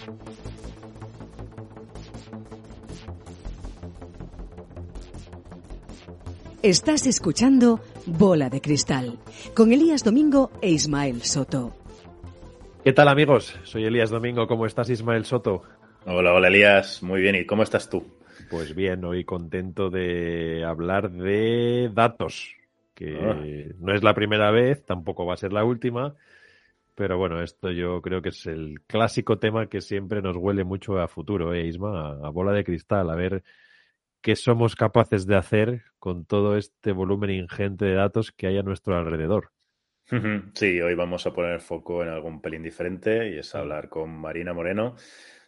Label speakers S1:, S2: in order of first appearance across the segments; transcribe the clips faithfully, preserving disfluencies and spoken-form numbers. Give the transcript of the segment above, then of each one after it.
S1: Estás escuchando Bola de Cristal, con Elías Domingo e Ismael Soto.
S2: ¿Qué tal, amigos? Soy Elías Domingo. ¿Cómo estás, Ismael Soto?
S3: Hola, hola, Elías. Muy bien. ¿Y cómo estás tú?
S2: Pues bien, hoy contento de hablar de datos, que oh. no es la primera vez, tampoco va a ser la última, pero bueno, esto yo creo que es el clásico tema que siempre nos huele mucho a futuro, ¿eh, Isma? A, a bola de cristal, a ver qué somos capaces de hacer con todo este volumen ingente de datos que hay a nuestro alrededor.
S3: Sí, hoy vamos a poner foco en algún pelín diferente y es hablar con Marina Moreno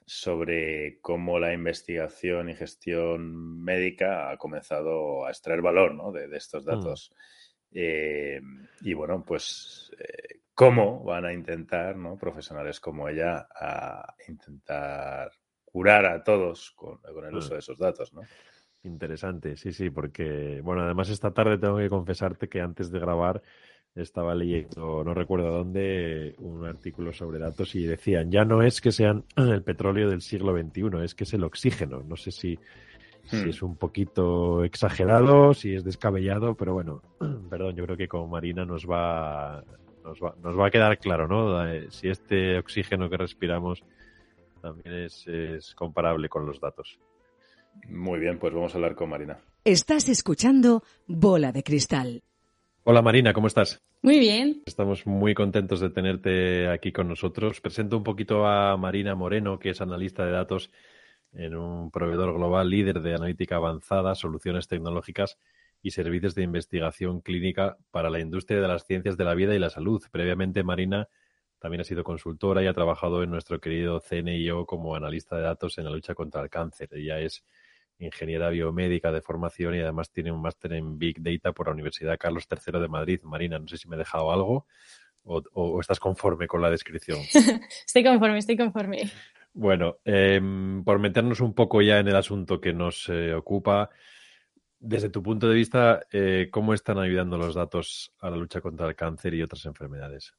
S3: sobre cómo la investigación y gestión médica ha comenzado a extraer valor, ¿no?, de, de estos datos. Mm. Eh, y bueno, pues eh, cómo van a intentar, ¿no?, profesionales como ella a intentar curar a todos con, con el uso mm. de esos datos, ¿no?
S2: Interesante, sí, sí, porque, bueno, además esta tarde tengo que confesarte que antes de grabar estaba leyendo, no recuerdo dónde, un artículo sobre datos y decían, ya no es que sean el petróleo del siglo veintiuno, es que es el oxígeno. No sé si, hmm. si es un poquito exagerado, si es descabellado, pero bueno, perdón, yo creo que con Marina nos va, nos va, nos va a quedar claro, ¿no? Si este oxígeno que respiramos también es, es comparable con los datos.
S3: Muy bien, pues vamos a hablar con Marina.
S1: Estás escuchando Bola de Cristal.
S2: Hola Marina, ¿cómo estás?
S4: Muy bien.
S2: Estamos muy contentos de tenerte aquí con nosotros. Presento un poquito a Marina Moreno, que es analista de datos en un proveedor global líder de analítica avanzada, soluciones tecnológicas y servicios de investigación clínica para la industria de las ciencias de la vida y la salud. Previamente, Marina también ha sido consultora y ha trabajado en nuestro querido C N I O como analista de datos en la lucha contra el cáncer. Ella es ingeniera biomédica de formación y además tiene un máster en Big Data por la Universidad Carlos tercero de Madrid. Marina, no sé si me he dejado algo o, o estás conforme con la descripción.
S4: Estoy conforme, estoy conforme.
S2: Bueno, eh, por meternos un poco ya en el asunto que nos eh, ocupa, desde tu punto de vista, eh, ¿cómo están ayudando los datos a la lucha contra el cáncer y otras enfermedades?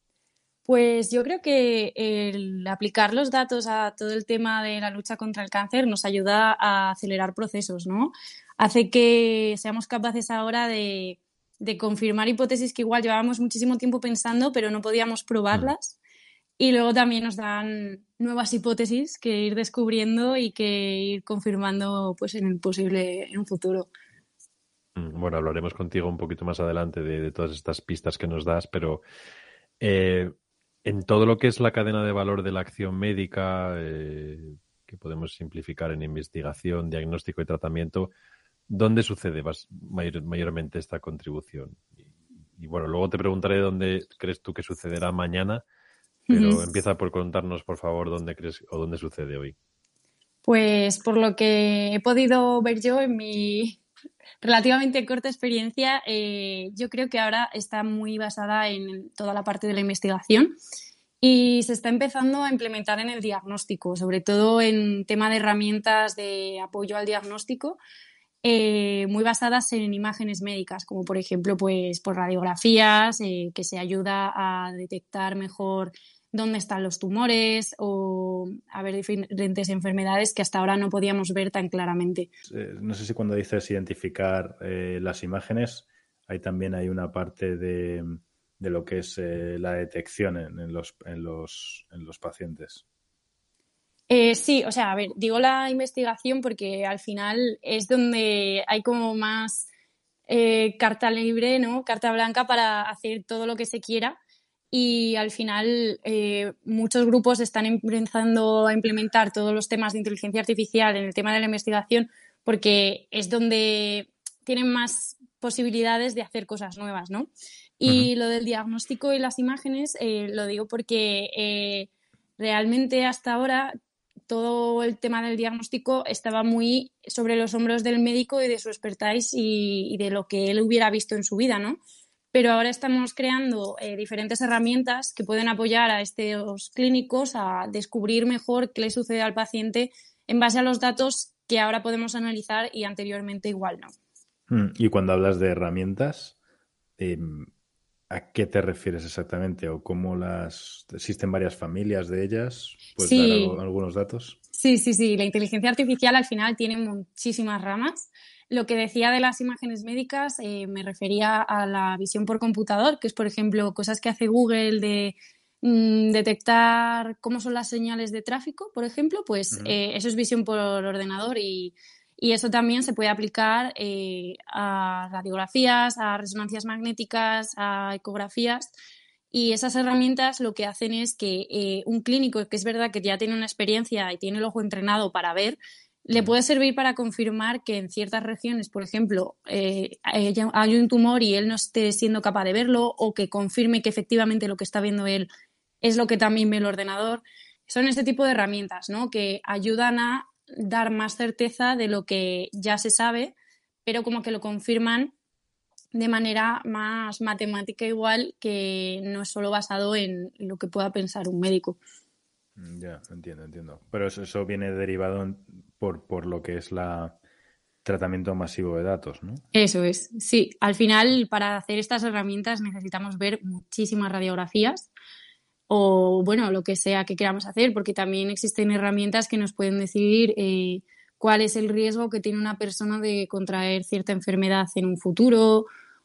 S4: Pues yo creo que el aplicar los datos a todo el tema de la lucha contra el cáncer nos ayuda a acelerar procesos, ¿no? Hace que seamos capaces ahora de, de confirmar hipótesis que igual llevábamos muchísimo tiempo pensando, pero no podíamos probarlas. Mm. Y luego también nos dan nuevas hipótesis que ir descubriendo y que ir confirmando pues, en el posible en un futuro.
S2: Bueno, hablaremos contigo un poquito más adelante de, de todas estas pistas que nos das, pero eh, en todo lo que es la cadena de valor de la acción médica, eh, que podemos simplificar en investigación, diagnóstico y tratamiento, ¿dónde sucede mayor, mayormente esta contribución? Y, y bueno, luego te preguntaré dónde crees tú que sucederá mañana, pero uh-huh. empieza por contarnos, por favor, dónde crees o dónde sucede hoy.
S4: Pues por lo que he podido ver yo en mi relativamente corta experiencia, eh, yo creo que ahora está muy basada en toda la parte de la investigación y se está empezando a implementar en el diagnóstico, sobre todo en tema de herramientas de apoyo al diagnóstico, eh, muy basadas en imágenes médicas, como por ejemplo pues, por radiografías, eh, que se ayuda a detectar mejor dónde están los tumores o a ver diferentes enfermedades que hasta ahora no podíamos ver tan claramente.
S3: Eh, no sé si cuando dices identificar eh, las imágenes, ahí también hay una parte de, de lo que es eh, la detección en, en, los, en, los, en los pacientes.
S4: Eh, sí, o sea, a ver, digo la investigación porque al final es donde hay como más eh, carta libre, ¿no? Carta blanca para hacer todo lo que se quiera. Y al final eh, muchos grupos están empezando a implementar todos los temas de inteligencia artificial en el tema de la investigación porque es donde tienen más posibilidades de hacer cosas nuevas, ¿no? Y uh-huh. lo del diagnóstico y las imágenes eh, lo digo porque eh, realmente hasta ahora todo el tema del diagnóstico estaba muy sobre los hombros del médico y de su expertise y, y de lo que él hubiera visto en su vida, ¿no? Pero ahora estamos creando eh, diferentes herramientas que pueden apoyar a estos clínicos a descubrir mejor qué le sucede al paciente en base a los datos que ahora podemos analizar y anteriormente igual no.
S3: Y cuando hablas de herramientas, eh, ¿A qué te refieres exactamente? ¿O cómo las... ¿Existen varias familias de ellas? ¿Puedes dar
S4: Sí,
S3: algo- algunos datos?
S4: sí, sí, sí. La inteligencia artificial al final tiene muchísimas ramas. Lo que decía de las imágenes médicas eh, me refería a la visión por computador, que es, por ejemplo, cosas que hace Google de mm, detectar cómo son las señales de tráfico, por ejemplo, pues
S3: Ujú.
S4: eh, eso es visión por ordenador y, y eso también se puede aplicar eh, a radiografías, a resonancias magnéticas, a ecografías. Y esas herramientas lo que hacen es que eh, un clínico, que es verdad que ya tiene una experiencia y tiene el ojo entrenado para ver, le
S3: Ujú.
S4: puede servir para confirmar que en ciertas regiones, por ejemplo, eh, hay un tumor y él no esté siendo capaz de verlo, o que confirme que efectivamente lo que está viendo él es lo que también ve el ordenador. Son este tipo de herramientas, ¿no?, que ayudan a dar más certeza de lo que ya se sabe, pero como que lo confirman de manera más matemática, igual, que no es solo basado en lo que pueda pensar un médico.
S3: Mm, Ya, entiendo, entiendo. Pero eso, eso viene derivado en- por, por lo que es la tratamiento masivo de datos, ¿no?
S4: Eso es, sí. Al final, para hacer estas herramientas necesitamos ver muchísimas radiografías o, bueno, lo que sea que queramos hacer, porque también existen herramientas que nos pueden decir eh, cuál es el riesgo que tiene una persona de contraer cierta enfermedad en un futuro,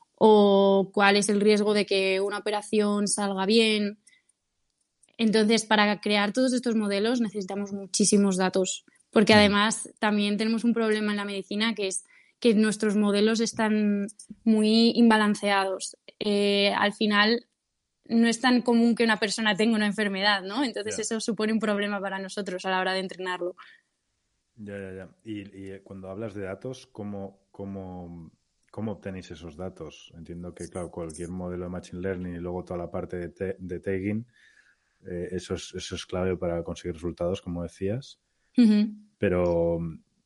S4: o cuál es el riesgo de que una operación salga bien. Entonces, para crear todos estos modelos necesitamos muchísimos datos, porque
S3: Mm.
S4: además también tenemos un problema en la medicina, que es que nuestros modelos están muy imbalanceados. Eh, al final, no es tan común que una persona tenga una enfermedad, ¿no? Entonces,
S3: Ya,
S4: eso supone un problema para nosotros a la hora de entrenarlo.
S3: ya, ya, ya. Y, y eh, cuando hablas de datos, ¿cómo, cómo, cómo obtenéis esos datos? Entiendo que, claro, cualquier modelo de Machine Learning y luego toda la parte de, te- de tagging, eh, eso es, eso es clave para conseguir resultados, como decías.
S4: Ujú.
S3: Pero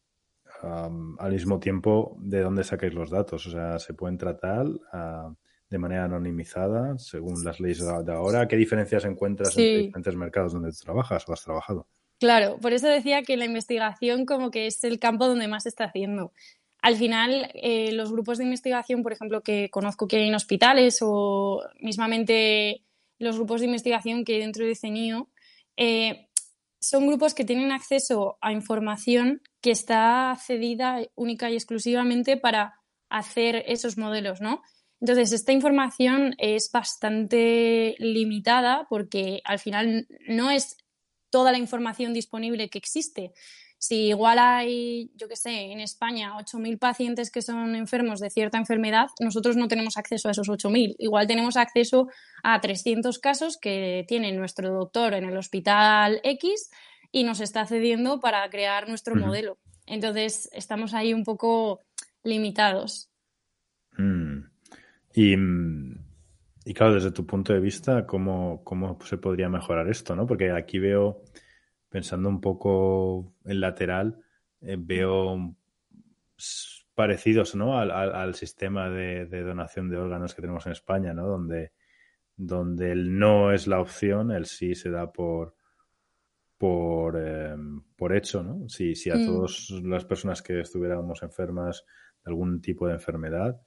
S3: am, al mismo tiempo, ¿de dónde sacáis los datos? O sea, ¿se pueden tratar ah, de manera anonimizada según las leyes de de ahora? ¿Qué diferencias encuentras entre
S4: Sí.
S3: diferentes mercados donde tú trabajas o has trabajado?
S4: Claro, por eso decía que la investigación como que es el campo donde más se está haciendo. Al final, eh, los grupos de investigación, por ejemplo, que conozco que hay en hospitales, o mismamente los grupos de investigación que hay dentro de CENIO, eh, son grupos que tienen acceso a información que está cedida única y exclusivamente para hacer esos modelos, ¿no? Entonces, esta información es bastante limitada, porque al final no es toda la información disponible que existe. Si igual hay, yo qué sé, en España ocho mil pacientes que son enfermos de cierta enfermedad, nosotros no tenemos acceso a esos ocho mil. Igual tenemos acceso a trescientos casos que tiene nuestro doctor en el hospital X y nos está cediendo para crear nuestro
S3: Ujú.
S4: modelo. Entonces, estamos ahí un poco limitados.
S3: Mm. Y, mm, y claro, desde tu punto de vista, ¿cómo, cómo se podría mejorar esto, ¿no? Porque aquí veo, pensando un poco en lateral, eh, veo s- parecidos, ¿no? Al, al- al sistema de, de donación de órganos que tenemos en España, ¿no? Donde, donde el no es la opción, el sí se da por, por, eh, por hecho, ¿no? Si, si a
S4: Mm.
S3: todas las personas que estuviéramos enfermas de algún tipo de enfermedad,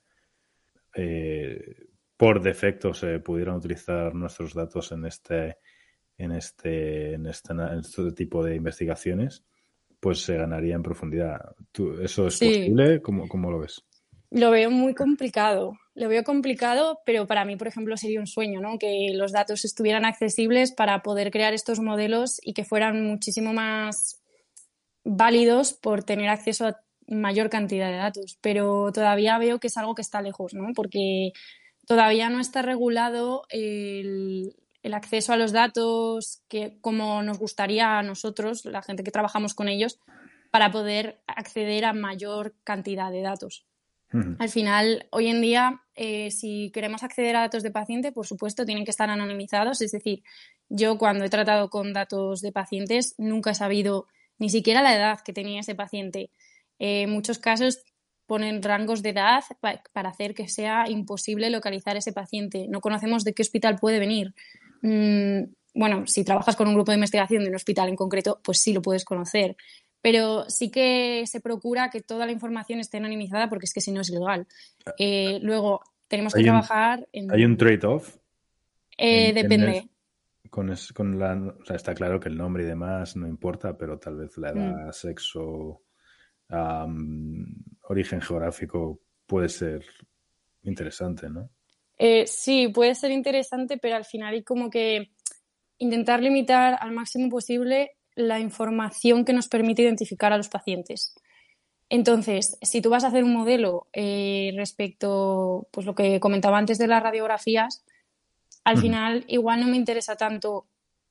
S3: eh, por defecto se pudieran utilizar nuestros datos en este, en este, en este, en este tipo de investigaciones, pues se ganaría en profundidad. ¿Tú, ¿Eso es
S4: Sí.
S3: posible? ¿Cómo, cómo lo ves?
S4: Lo veo muy complicado. Lo veo complicado, pero para mí, por ejemplo, sería un sueño, ¿no? Que los datos estuvieran accesibles para poder crear estos modelos y que fueran muchísimo más válidos por tener acceso a mayor cantidad de datos. Pero todavía veo que es algo que está lejos, ¿no? Porque todavía no está regulado el, el acceso a los datos que, como nos gustaría a nosotros, la gente que trabajamos con ellos, para poder acceder a mayor cantidad de datos.
S3: Ujú.
S4: Al final, hoy en día, eh, si queremos acceder a datos de paciente, por supuesto, tienen que estar anonimizados. Es decir, yo cuando he tratado con datos de pacientes nunca he sabido ni siquiera la edad que tenía ese paciente. Eh, en muchos casos ponen rangos de edad pa- para hacer que sea imposible localizar ese paciente. No conocemos de qué hospital puede venir. Mm, bueno, si trabajas con un grupo de investigación de un hospital en concreto, pues sí lo puedes conocer. Pero sí que se procura que toda la información esté anonimizada, porque es que si no es ilegal. Eh, luego, tenemos que
S3: Hay un,
S4: trabajar en...
S3: hay un trade-off.
S4: Eh,
S3: en- en
S4: depende.
S3: es- con, es- con la, o sea, está claro que el nombre y demás no importa, pero tal vez la edad,
S4: Mm.
S3: sexo, am, origen geográfico puede ser interesante, ¿no?
S4: Eh, sí, puede ser interesante, pero al final hay como que intentar limitar al máximo posible la información que nos permite identificar a los pacientes. Entonces, si tú vas a hacer un modelo eh, respecto, pues lo que comentaba antes de las radiografías, al
S3: Ujú.
S4: final igual no me interesa tanto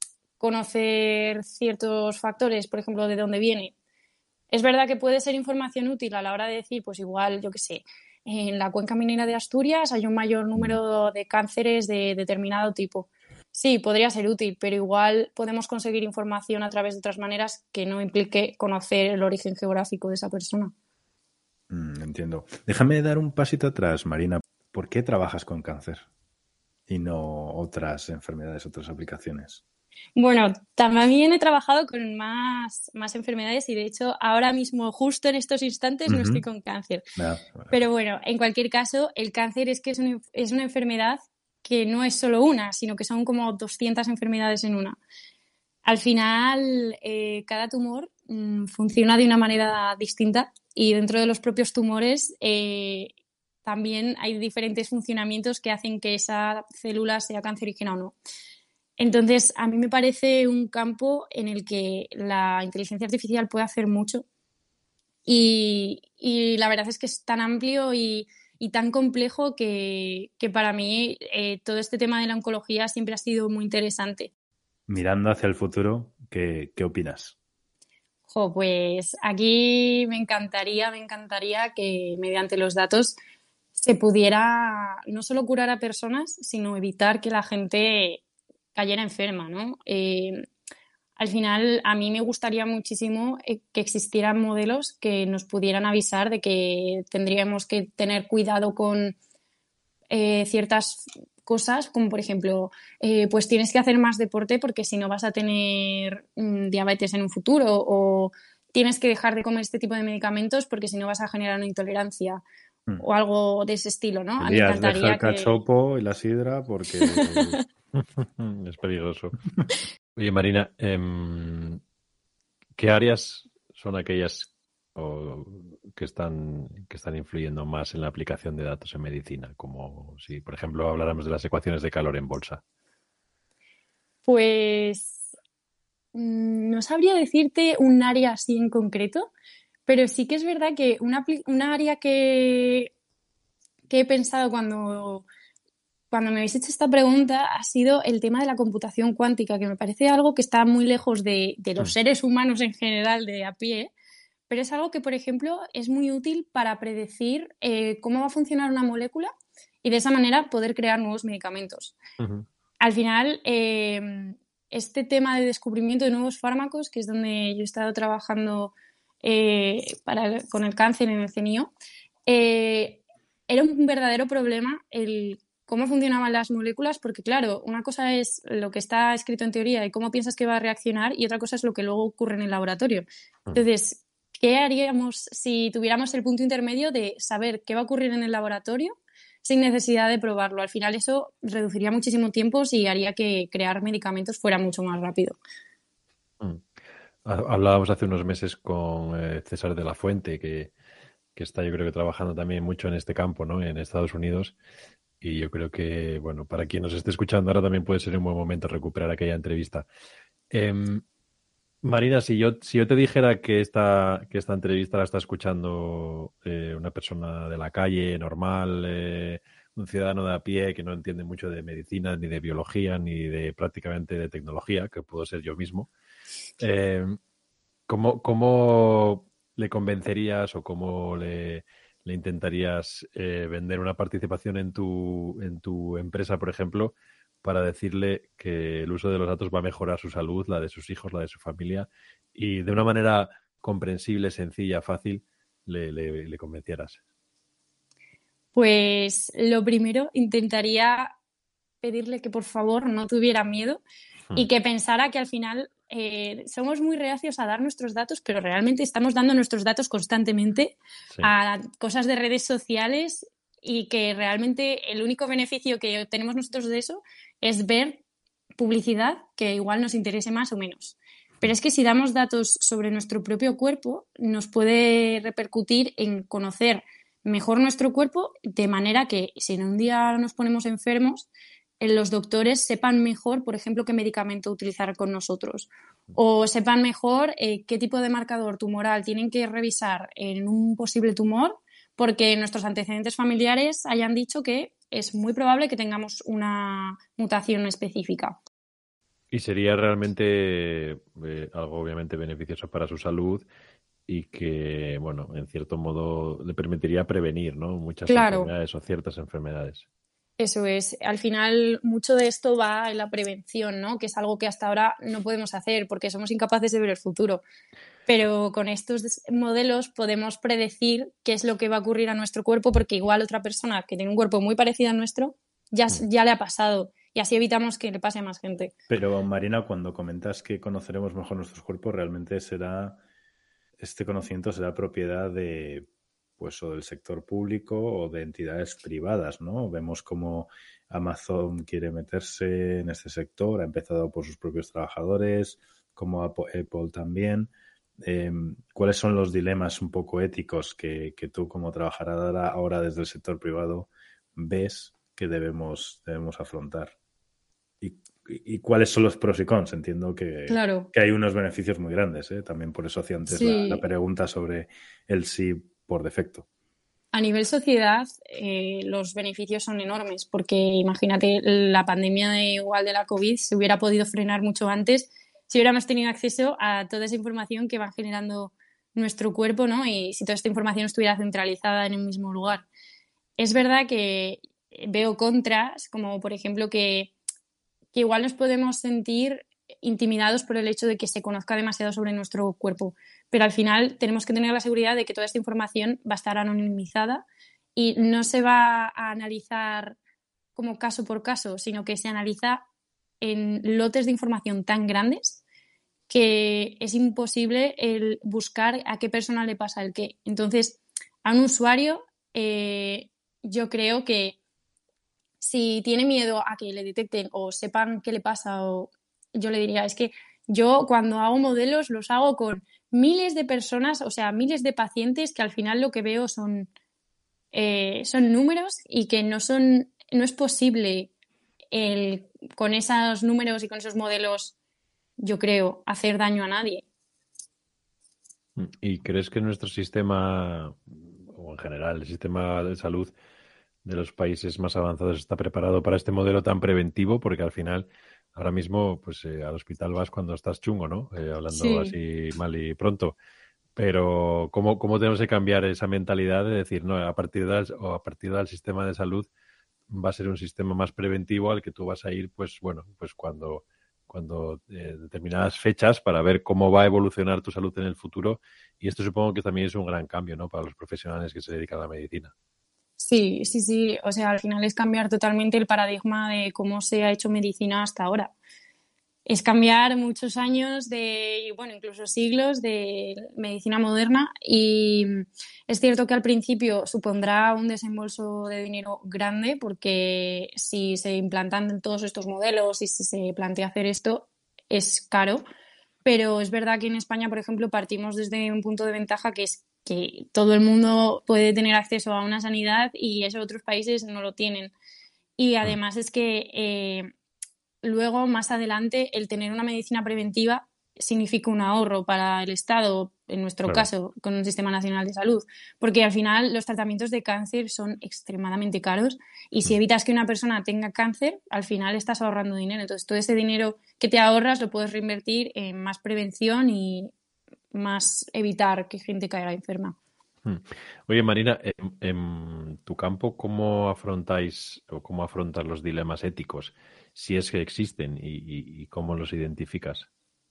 S4: conocer ciertos factores, por ejemplo, de dónde viene. Es verdad que puede ser información útil a la hora de decir, pues igual, yo qué sé, en la cuenca minera de Asturias hay un mayor número de cánceres de determinado tipo. Sí, podría ser útil, pero igual podemos conseguir información a través de otras maneras que no implique conocer el origen geográfico de esa persona.
S3: Mm, entiendo. Déjame dar un pasito atrás, Marina. ¿Por qué trabajas con cáncer y no otras enfermedades, otras aplicaciones?
S4: Bueno, también he trabajado con más, más enfermedades y de hecho ahora mismo, justo en estos instantes, no estoy
S3: Ujú.
S4: con cáncer.
S3: Ah, vale.
S4: Pero bueno, en cualquier caso, el cáncer es que es, un- es una enfermedad que no es solo una, sino que son como doscientas enfermedades en una. Al final, eh, cada tumor mm, funciona de una manera distinta y dentro de los propios tumores eh, también hay diferentes funcionamientos que hacen que esa célula sea cancerígena o no. Entonces, a mí me parece un campo en el que la inteligencia artificial puede hacer mucho y, y la verdad es que es tan amplio y, y tan complejo que, que para mí eh, todo este tema de la oncología siempre ha sido muy interesante.
S3: Mirando hacia el futuro, ¿qué, qué opinas?
S4: Jo, pues aquí me encantaría, me encantaría que mediante los datos se pudiera no solo curar a personas, sino evitar que la gente cayera enferma, ¿no? Eh, al final, a mí me gustaría muchísimo eh, que existieran modelos que nos pudieran avisar de que tendríamos que tener cuidado con eh, ciertas cosas, como por ejemplo, eh, pues tienes que hacer más deporte porque si no vas a tener mm, diabetes en un futuro, o tienes que dejar de comer este tipo de medicamentos porque si no vas a generar una intolerancia
S3: Hmm.
S4: o algo de ese estilo, ¿no? A mí me
S3: Elías, deja el
S4: encantaría que...
S3: cachopo y la sidra porque...
S2: Es peligroso. Oye, Marina, em, ¿qué áreas son aquellas o, que están, que están influyendo más en la aplicación de datos en medicina? Como si, por ejemplo, habláramos de las ecuaciones de calor en bolsa.
S4: Pues mm, no sabría decirte un área así en concreto, pero sí que es verdad que una, apli- una área que, que he pensado cuando, cuando me habéis hecho esta pregunta ha sido el tema de la computación cuántica, que me parece algo que está muy lejos de, de los
S3: Hmm.
S4: seres humanos en general, de a pie, pero es algo que, por ejemplo, es muy útil para predecir eh, cómo va a funcionar una molécula y de esa manera poder crear nuevos medicamentos.
S2: Ujú.
S4: Al final, eh, este tema de descubrimiento de nuevos fármacos, que es donde yo he estado trabajando eh, para, con el cáncer en el C N I O, eh, era un verdadero problema el cómo funcionaban las moléculas, porque claro, una cosa es lo que está escrito en teoría y cómo piensas que va a reaccionar, y otra cosa es lo que luego ocurre en el laboratorio. Entonces, ¿qué haríamos si tuviéramos el punto intermedio de saber qué va a ocurrir en el laboratorio sin necesidad de probarlo? Al final eso reduciría muchísimo tiempo y haría que crear medicamentos fuera mucho más rápido.
S2: Mm. Ha- Hablábamos hace unos meses con eh, César de la Fuente, que, que está yo creo que trabajando también mucho en este campo, ¿no? En Estados Unidos. Y yo creo que, bueno, para quien nos esté escuchando ahora también puede ser un buen momento recuperar aquella entrevista. Em, Marina, si yo, si yo te dijera que esta, que esta entrevista la está escuchando eh, una persona de la calle, normal, eh, un ciudadano de a pie que no entiende mucho de medicina, ni de biología, ni de prácticamente de tecnología, que puedo ser yo mismo, eh, ¿cómo, cómo le convencerías o cómo le, le intentarías eh, vender una participación en tu, en tu empresa, por ejemplo, para decirle que el uso de los datos va a mejorar su salud, la de sus hijos, la de su familia, y de una manera comprensible, sencilla, fácil, le, le, le convencieras?
S4: Pues lo primero, intentaría pedirle que por favor no tuviera miedo y que pensara que al final eh, somos muy reacios a dar nuestros datos, pero realmente estamos dando nuestros datos constantemente
S2: Sí.
S4: a cosas de redes sociales y que realmente el único beneficio que tenemos nosotros de eso es ver publicidad que igual nos interese más o menos. Pero es que si damos datos sobre nuestro propio cuerpo, nos puede repercutir en conocer mejor nuestro cuerpo, de manera que si en un día nos ponemos enfermos, los doctores sepan mejor, por ejemplo, qué medicamento utilizar con nosotros, o sepan mejor eh, qué tipo de marcador tumoral tienen que revisar en un posible tumor, porque nuestros antecedentes familiares hayan dicho que es muy probable que tengamos una mutación específica.
S2: Y sería realmente eh, algo obviamente beneficioso para su salud y que, bueno, en cierto modo le permitiría prevenir, ¿no?, muchas
S4: Claro.
S2: enfermedades o ciertas enfermedades.
S4: Eso es. Al final, mucho de esto va en la prevención, ¿no? Que es algo que hasta ahora no podemos hacer porque somos incapaces de ver el futuro. Pero con estos modelos podemos predecir qué es lo que va a ocurrir a nuestro cuerpo, porque igual otra persona que tiene un cuerpo muy parecido al nuestro ya, ya le ha pasado. Y así evitamos que le pase a más gente.
S3: Pero, Marina, cuando comentas que conoceremos mejor nuestros cuerpos, realmente será este conocimiento será propiedad de, pues, o del sector público o de entidades privadas, ¿no? Vemos cómo Amazon quiere meterse en este sector, ha empezado por sus propios trabajadores, como Apple también. Eh, ¿Cuáles son los dilemas un poco éticos que, que tú, como trabajadora ahora desde el sector privado, ves que debemos, debemos afrontar? ¿Y, y cuáles son los pros y cons? Entiendo que,
S4: Claro.
S3: que hay unos beneficios muy grandes, ¿eh? También por eso hacía antes
S4: Sí.
S3: la, la pregunta sobre el sí por defecto.
S4: A nivel sociedad, eh, los beneficios son enormes, porque imagínate, la pandemia de igual de la COVID se hubiera podido frenar mucho antes si hubiéramos tenido acceso a toda esa información que va generando nuestro cuerpo, ¿no? Y si toda esta información estuviera centralizada en un mismo lugar. Es verdad que veo contras, como por ejemplo que que igual nos podemos sentir intimidados por el hecho de que se conozca demasiado sobre nuestro cuerpo. Pero al final tenemos que tener la seguridad de que toda esta información va a estar anonimizada y no se va a analizar como caso por caso, sino que se analiza en lotes de información tan grandes que es imposible el buscar a qué persona le pasa el qué. Entonces, a un usuario, eh, yo creo que si tiene miedo a que le detecten o sepan qué le pasa, o yo le diría, es que yo cuando hago modelos los hago con miles de personas, o sea, miles de pacientes, que al final lo que veo son, eh, son números y que no son, no es posible el, con esos números y con esos modelos, yo creo, hacer daño a nadie.
S2: ¿Y crees que nuestro sistema, o en general el sistema de salud de los países más avanzados, está preparado para este modelo tan preventivo? Porque al final, ahora mismo, pues eh, al hospital vas cuando estás chungo, ¿no? Eh, hablando
S4: Sí.
S2: así mal y pronto. Pero ¿cómo, cómo tenemos que cambiar esa mentalidad de decir, no, a partir del, o a partir del sistema de salud va a ser un sistema más preventivo al que tú vas a ir, pues bueno, pues cuando cuando eh, determinadas fechas para ver cómo va a evolucionar tu salud en el futuro? Y esto supongo que también es un gran cambio, ¿no?, para los profesionales que se dedican a la medicina.
S4: Sí, sí, sí. O sea, al final es cambiar totalmente el paradigma de cómo se ha hecho medicina hasta ahora. Es cambiar muchos años de, y bueno, incluso siglos de medicina moderna, y es cierto que al principio supondrá un desembolso de dinero grande, porque si se implantan todos estos modelos y si se plantea hacer esto, es caro. Pero es verdad que en España, por ejemplo, partimos desde un punto de ventaja, que es que todo el mundo puede tener acceso a una sanidad y eso otros países no lo tienen. Y además es que eh, luego, más adelante, el tener una medicina preventiva significa un ahorro para el Estado, en nuestro
S2: Claro.
S4: caso, con un Sistema Nacional de Salud, porque al final los tratamientos de cáncer son extremadamente caros y si
S2: Mm.
S4: evitas que una persona tenga cáncer, al final estás ahorrando dinero. Entonces, todo ese dinero que te ahorras lo puedes reinvertir en más prevención y más evitar que gente caiga enferma.
S2: Mm. Oye, Marina, en, en tu campo, ¿cómo afrontáis o cómo afrontas los dilemas éticos? Si es que existen y, y- y cómo los identificas.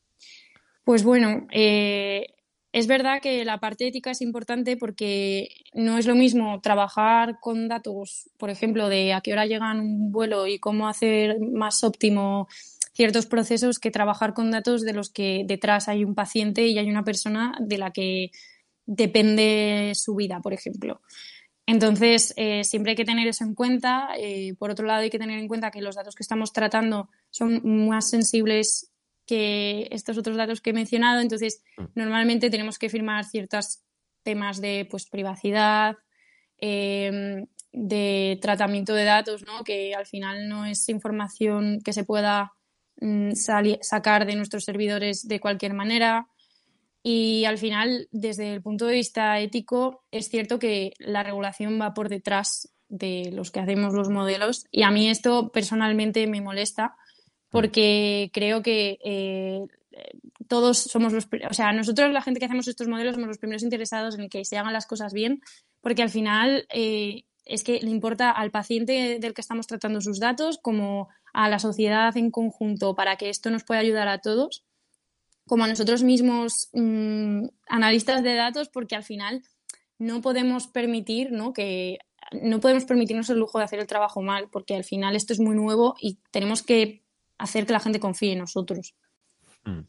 S4: Pues bueno, eh, es verdad que la parte ética es importante porque no es lo mismo trabajar con datos, por ejemplo, de a qué hora llegan un vuelo y cómo hacer más óptimo ciertos procesos, que trabajar con datos de los que detrás hay un paciente y hay una persona de la que depende su vida, por ejemplo. Entonces, eh, siempre hay que tener eso en cuenta. Eh, por otro lado, hay que tener en cuenta que los datos que estamos tratando son más sensibles que estos otros datos que he mencionado. Entonces, normalmente tenemos que firmar ciertos temas de pues, privacidad, eh, de tratamiento de datos, ¿no? Que al final no es información que se pueda mm, sali- sacar de nuestros servidores de cualquier manera. Y al final, desde el punto de vista ético, es cierto que la regulación va por detrás de los que hacemos los modelos y a mí esto personalmente me molesta porque creo que eh, todos somos los... O sea, nosotros, la gente que hacemos estos modelos, somos los primeros interesados en que se hagan las cosas bien porque al final eh, es que le importa al paciente del que estamos tratando sus datos como a la sociedad en conjunto para que esto nos pueda ayudar a todos, como a nosotros mismos mmm, analistas de datos, porque al final no podemos permitir, ¿no? que no podemos permitirnos el lujo de hacer el trabajo mal, porque al final esto es muy nuevo y tenemos que hacer que la gente confíe en nosotros.
S2: Mm.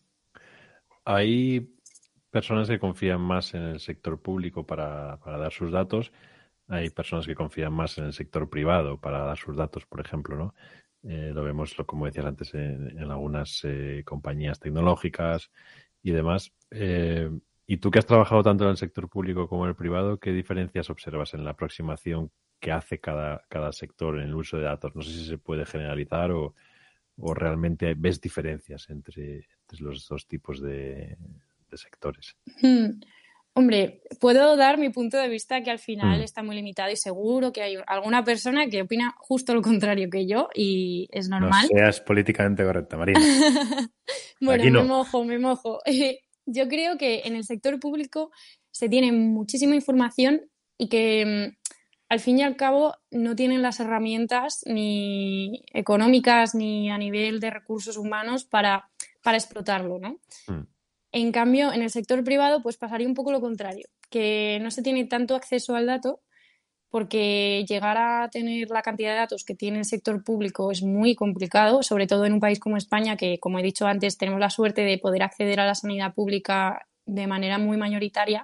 S2: Hay personas que confían más en el sector público para, para dar sus datos. Hay personas que confían más en el sector privado para dar sus datos, por ejemplo, ¿no? Eh, lo vemos, como decías antes, en, en algunas eh, compañías tecnológicas y demás. Eh, y tú que has trabajado tanto en el sector público como en el privado, ¿qué diferencias observas en la aproximación que hace cada, cada sector en el uso de datos? No sé si se puede generalizar o, o realmente ves diferencias entre, entre los dos tipos de, de sectores.
S4: Hmm. Hombre, puedo dar mi punto de vista que al final
S2: Mm.
S4: está muy limitado y seguro que hay alguna persona que opina justo lo contrario que yo y es normal.
S3: No seas políticamente correcta, Marina.
S4: Bueno,
S3: Aquí no.
S4: me mojo, me mojo. Yo creo que en el sector público se tiene muchísima información y que al fin y al cabo no tienen las herramientas ni económicas ni a nivel de recursos humanos para, para explotarlo, ¿no?
S2: Mm.
S4: En cambio, en el sector privado, pues pasaría un poco lo contrario, que no se tiene tanto acceso al dato porque llegar a tener la cantidad de datos que tiene el sector público es muy complicado, sobre todo en un país como España, que, como he dicho antes, tenemos la suerte de poder acceder a la sanidad pública de manera muy mayoritaria.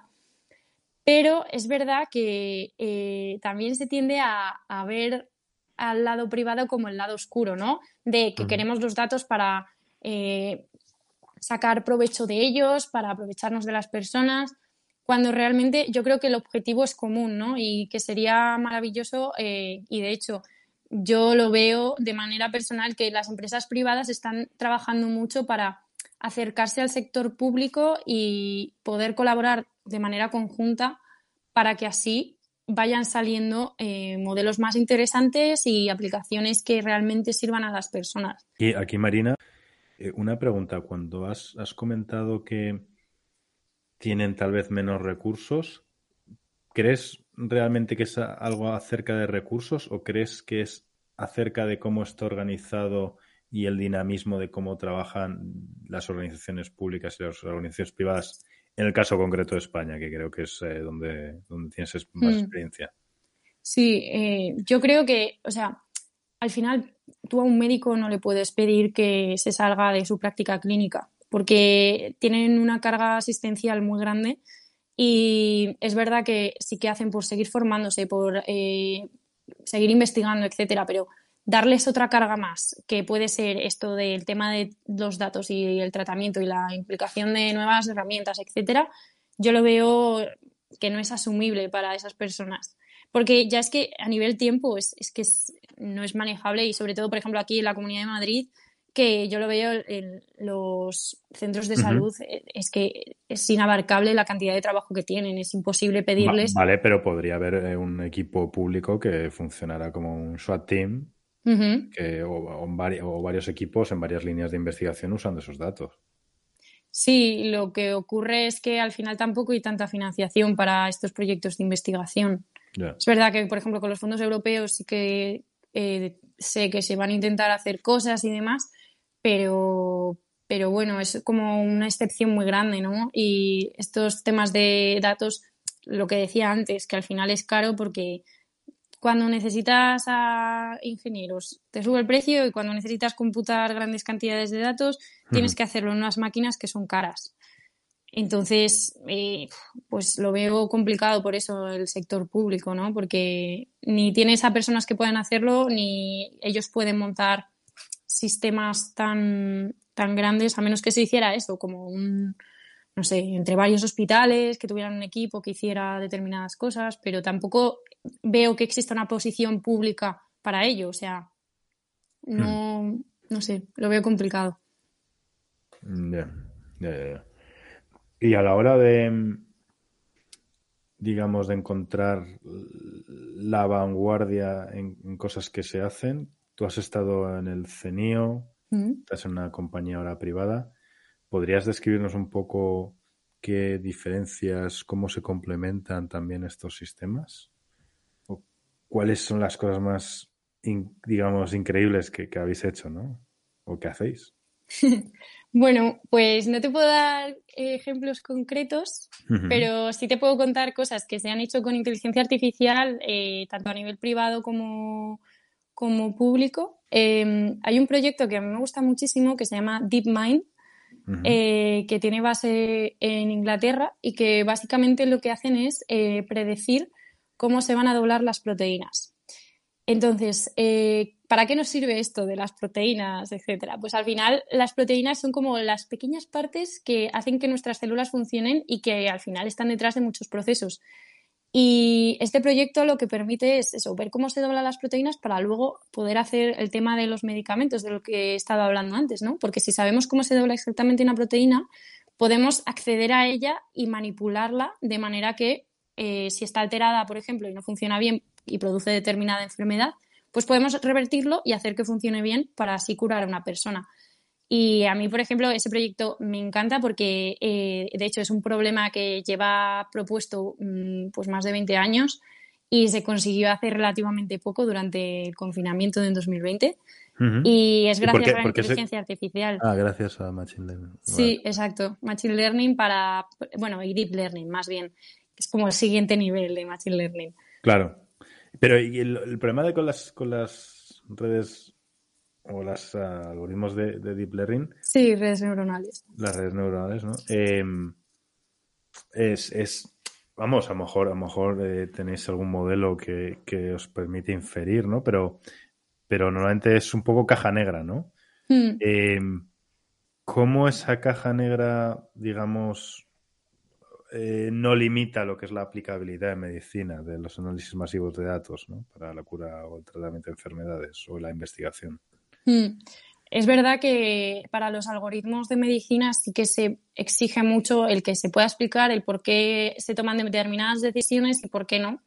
S4: Pero es verdad que eh, también se tiende a, a ver al lado privado como el lado oscuro, ¿no? De que
S2: Mm.
S4: queremos los datos para... Eh, sacar provecho de ellos, para aprovecharnos de las personas, cuando realmente yo creo que el objetivo es común, ¿no? Y que sería maravilloso eh, y de hecho yo lo veo de manera personal que las empresas privadas están trabajando mucho para acercarse al sector público y poder colaborar de manera conjunta para que así vayan saliendo eh, modelos más interesantes y aplicaciones que realmente sirvan a las personas.
S3: Y aquí, Marina, eh, una pregunta. Cuando has, has comentado que tienen tal vez menos recursos, ¿crees realmente que es algo acerca de recursos o crees que es acerca de cómo está organizado y el dinamismo de cómo trabajan las organizaciones públicas y las organizaciones privadas, en el caso concreto de España, que creo que es eh, donde, donde tienes más
S4: Mm.
S3: experiencia?
S4: Sí, eh, yo creo que, o sea, al final tú a un médico no le puedes pedir que se salga de su práctica clínica porque tienen una carga asistencial muy grande y es verdad que sí que hacen por seguir formándose, por eh, seguir investigando, etcétera, pero darles otra carga más, que puede ser esto del tema de los datos y el tratamiento y la implicación de nuevas herramientas, etcétera, yo lo veo que no es asumible para esas personas. Porque ya es que a nivel tiempo es, es que es, no es manejable y sobre todo, por ejemplo, aquí en la Comunidad de Madrid, que yo lo veo en los centros de
S3: Uh-huh.
S4: salud, es que es inabarcable la cantidad de trabajo que tienen, es imposible pedirles.
S3: Va- vale, pero podría haber eh, un equipo público que funcionara como un SWAT team
S4: Uh-huh.
S3: que, o, o, vari- o varios equipos en varias líneas de investigación usando esos datos.
S4: Sí, lo que ocurre es que al final tampoco hay tanta financiación para estos proyectos de investigación.
S3: Yeah.
S4: Es verdad que, por ejemplo, con los fondos europeos sí que eh, sé que se van a intentar hacer cosas y demás, pero, pero bueno, es como una excepción muy grande, ¿no? Y estos temas de datos, lo que decía antes, que al final es caro porque cuando necesitas a ingenieros te sube el precio y cuando necesitas computar grandes cantidades de datos tienes
S3: Uh-huh.
S4: que hacerlo en unas máquinas que son caras. Entonces, eh, pues lo veo complicado por eso el sector público, ¿no? Porque ni tienes a personas que puedan hacerlo, ni ellos pueden montar sistemas tan, tan grandes, a menos que se hiciera eso, como un, no sé, entre varios hospitales, que tuvieran un equipo que hiciera determinadas cosas, pero tampoco veo que exista una posición pública para ello, o sea, no, mm. no sé, lo veo complicado.
S5: Ya, ya, ya, ya. Y a la hora de, digamos, de encontrar la vanguardia en, en cosas que se hacen, tú has estado en el CENIO, mm. estás en una compañía ahora privada. ¿Podrías describirnos un poco qué diferencias, cómo se complementan también estos sistemas? ¿O cuáles son las cosas más, in, digamos, increíbles que, que habéis hecho, ¿no? ¿O que hacéis?
S4: Bueno, pues no te puedo dar eh, ejemplos concretos, uh-huh. pero sí te puedo contar cosas que se han hecho con inteligencia artificial, eh, tanto a nivel privado como, como público. Eh, hay un proyecto que a mí me gusta muchísimo que se llama DeepMind, uh-huh. eh, que tiene base en Inglaterra y que básicamente lo que hacen es eh, predecir cómo se van a doblar las proteínas. Entonces, eh, ¿para qué nos sirve esto de las proteínas, etcétera? Pues al final las proteínas son como las pequeñas partes que hacen que nuestras células funcionen y que al final están detrás de muchos procesos. Y este proyecto lo que permite es eso, ver cómo se doblan las proteínas para luego poder hacer el tema de los medicamentos, de lo que he estado hablando antes, ¿no? Porque si sabemos cómo se dobla exactamente una proteína, podemos acceder a ella y manipularla de manera que eh, si está alterada, por ejemplo, y no funciona bien, y produce determinada enfermedad, pues podemos revertirlo y hacer que funcione bien para así curar a una persona. Y a mí, por ejemplo, ese proyecto me encanta porque, eh, de hecho, es un problema que lleva propuesto mmm, pues más de veinte años y se consiguió hacer relativamente poco durante el confinamiento del dos mil veinte. Uh-huh. Y es gracias ¿Y a la inteligencia se... artificial.
S5: Ah, gracias a Machine Learning.
S4: Sí, vale. Exacto. Machine Learning para, bueno, y Deep Learning más bien, que es como el siguiente nivel de Machine Learning.
S5: Claro. Pero ¿y el, el problema de con las con las redes o los uh, algoritmos de, de Deep Learning?
S4: Sí, redes neuronales.
S5: Las redes neuronales, ¿no? Eh, es, es, vamos, a lo mejor, a lo mejor eh, tenéis algún modelo que, que os permite inferir, ¿no? Pero, pero normalmente es un poco caja negra, ¿no? Mm. Eh, ¿Cómo esa caja negra, digamos, Eh, no limita lo que es la aplicabilidad en medicina de los análisis masivos de datos, ¿no? Para la cura o el tratamiento de enfermedades o la investigación?
S4: Mm. Es verdad que para los algoritmos de medicina sí que se exige mucho el que se pueda explicar el por qué se toman determinadas decisiones y por qué no.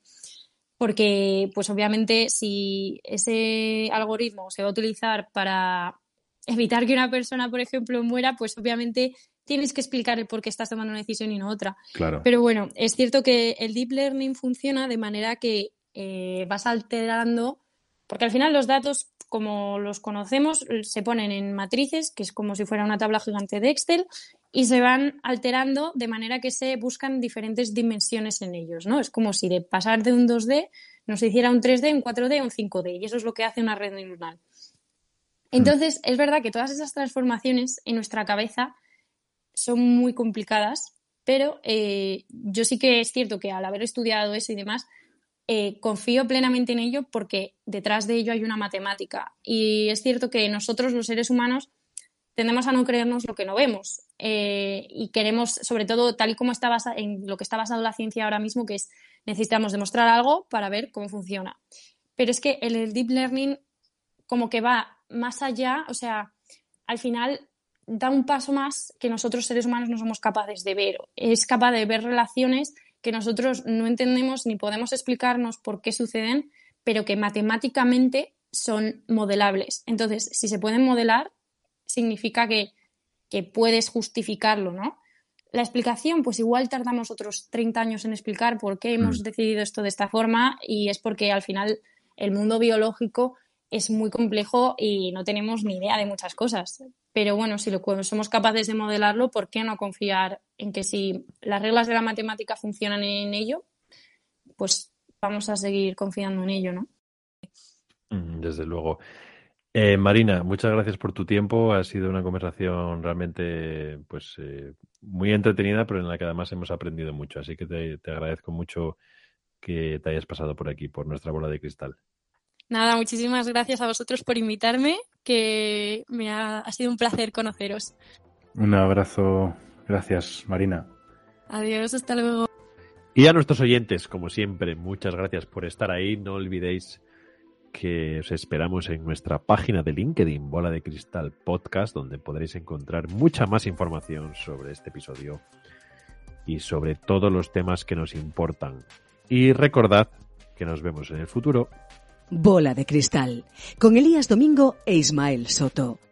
S4: Porque, pues obviamente, si ese algoritmo se va a utilizar para evitar que una persona, por ejemplo, muera, pues obviamente tienes que explicar el por qué estás tomando una decisión y no otra.
S5: Claro.
S4: Pero bueno, es cierto que el Deep Learning funciona de manera que eh, vas alterando, porque al final los datos, como los conocemos, se ponen en matrices, que es como si fuera una tabla gigante de Excel, y se van alterando de manera que se buscan diferentes dimensiones en ellos, ¿no? Es como si de pasar de un dos D nos hiciera un tres D, un cuatro D o un cinco D, y eso es lo que hace una red neuronal. Entonces, mm. es verdad que todas esas transformaciones en nuestra cabeza son muy complicadas, pero eh, yo sí que es cierto que al haber estudiado eso y demás, eh, confío plenamente en ello porque detrás de ello hay una matemática. Y es cierto que nosotros, los seres humanos, tendemos a no creernos lo que no vemos. Eh, y queremos, sobre todo, tal y como está basado en lo que está basado la ciencia ahora mismo, que es necesitamos demostrar algo para ver cómo funciona. Pero es que el, el Deep Learning como que va más allá, o sea, al final da un paso más que nosotros seres humanos no somos capaces de ver. Es capaz de ver relaciones que nosotros no entendemos ni podemos explicarnos por qué suceden, pero que matemáticamente son modelables. Entonces, si se pueden modelar, significa que, que puedes justificarlo, ¿no? La explicación, pues igual tardamos otros treinta años en explicar por qué hemos mm. decidido esto de esta forma, y es porque al final el mundo biológico es muy complejo y no tenemos ni idea de muchas cosas. Pero bueno, si lo, somos capaces de modelarlo, ¿por qué no confiar en que si las reglas de la matemática funcionan en ello, pues vamos a seguir confiando en ello, ¿no?
S2: Desde luego. Eh, Marina, muchas gracias por tu tiempo. Ha sido una conversación realmente pues eh, muy entretenida, pero en la que además hemos aprendido mucho. Así que te, te agradezco mucho que te hayas pasado por aquí, por nuestra bola de cristal.
S4: Nada, muchísimas gracias a vosotros por invitarme, que me ha, ha sido un placer conoceros.
S5: Un abrazo. Gracias, Marina.
S4: Adiós, hasta luego.
S2: Y a nuestros oyentes, como siempre, muchas gracias por estar ahí. No olvidéis que os esperamos en nuestra página de LinkedIn, Bola de Cristal Podcast, donde podréis encontrar mucha más información sobre este episodio y sobre todos los temas que nos importan. Y recordad que nos vemos en el futuro.
S1: Bola de Cristal, con Elías Domingo e Ismael Soto.